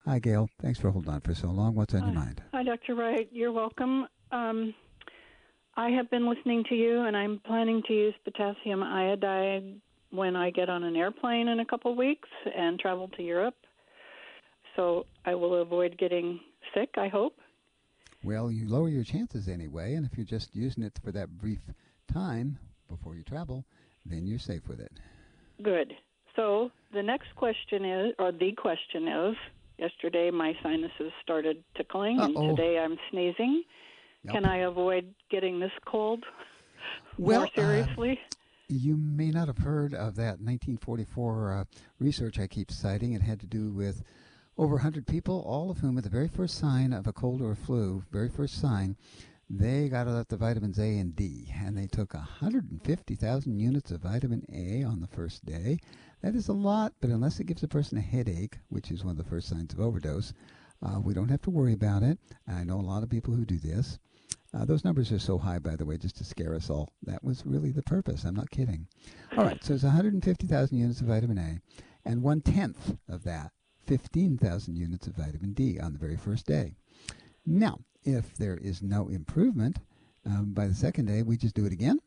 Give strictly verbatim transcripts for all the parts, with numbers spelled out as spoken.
Hi, Gail. Thanks for holding on for so long. What's on Uh, your mind? hi, Doctor Wright. You're welcome. Um, I have been listening to you, and I'm planning to use potassium iodide when I get on an airplane in a couple weeks and travel to Europe. So I will avoid getting sick, I hope. Well, you lower your chances anyway, and if you're just using it for that brief time before you travel, then you're safe with it. Good. So the next question is, or the question is, yesterday my sinuses started tickling, Uh-oh. and today I'm sneezing. Yep. Can I avoid getting this cold well, more seriously? Uh, you may not have heard of that nineteen forty-four uh, research I keep citing. It had to do with over one hundred people, all of whom at the very first sign of a cold or a flu, very first sign, they got out the vitamins A and D, and they took one hundred fifty thousand units of vitamin A on the first day. That is a lot, but unless it gives a person a headache, which is one of the first signs of overdose, uh, we don't have to worry about it. I know a lot of people who do this. Uh, those numbers are so high, by the way, just to scare us all. That was really the purpose. I'm not kidding. All right, so it's one hundred fifty thousand units of vitamin A, and one-tenth of that, fifteen thousand units of vitamin D on the very first day. Now, if there is no improvement, um, by the second day, we just do it again,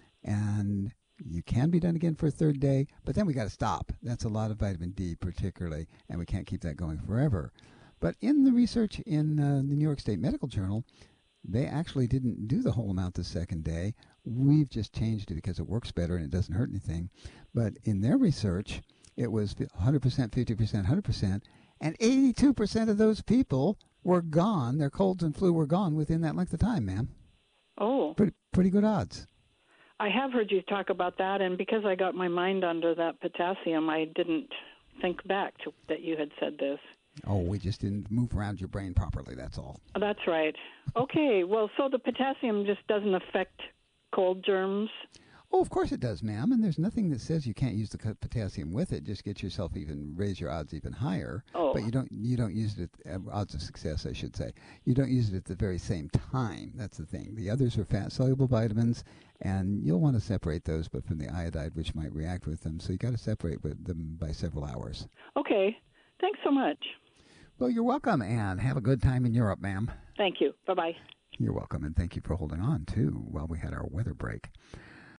and you can be done again for a third day, but then we got to stop. That's a lot of vitamin D particularly, and we can't keep that going forever. But in the research in uh, the New York State Medical Journal, they actually didn't do the whole amount the second day. We've just changed it because it works better and it doesn't hurt anything. But in their research, it was one hundred percent, fifty percent, one hundred percent, and eighty-two percent of those people were gone. Their colds and flu were gone within that length of time, ma'am. Oh. Pretty, pretty good odds. I have heard you talk about that, and because I got my mind under that potassium, I didn't think back to that you had said this. Oh, we just didn't move around your brain properly, that's all. That's right. Okay, well, so the potassium just doesn't affect cold germs? Oh, of course it does, ma'am, and there's nothing that says you can't use the potassium with it. Just get yourself even, raise your odds even higher. Oh. But you don't you don't use it at, uh, odds of success, I should say. You don't use it at the very same time. That's the thing. The others are fat-soluble vitamins, and you'll want to separate those, but from the iodide, which might react with them. So you got to separate with them by several hours. Okay. Thanks so much. Well, you're welcome, and have a good time in Europe, ma'am. Thank you. Bye-bye. You're welcome, and thank you for holding on, too, while we had our weather break.